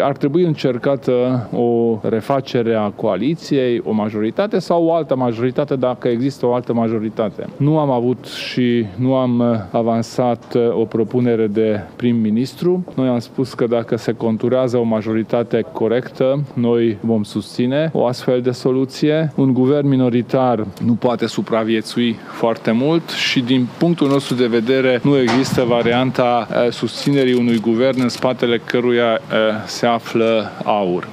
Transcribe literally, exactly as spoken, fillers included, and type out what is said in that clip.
ar trebui încercată o refacere a coaliției, o majoritate sau o altă majoritate dacă există o altă majoritate. Nu am avut și nu am avansat o propunere de prim-ministru. Noi am spus că dacă se conturează o majoritate corectă, noi vom susține o astfel de soluție. Un guvern minoritar nu poate supraviețui foarte mult și din punctul nostru de vedere nu există varianta susținerii unui guvern în spatele căruia se află AUR.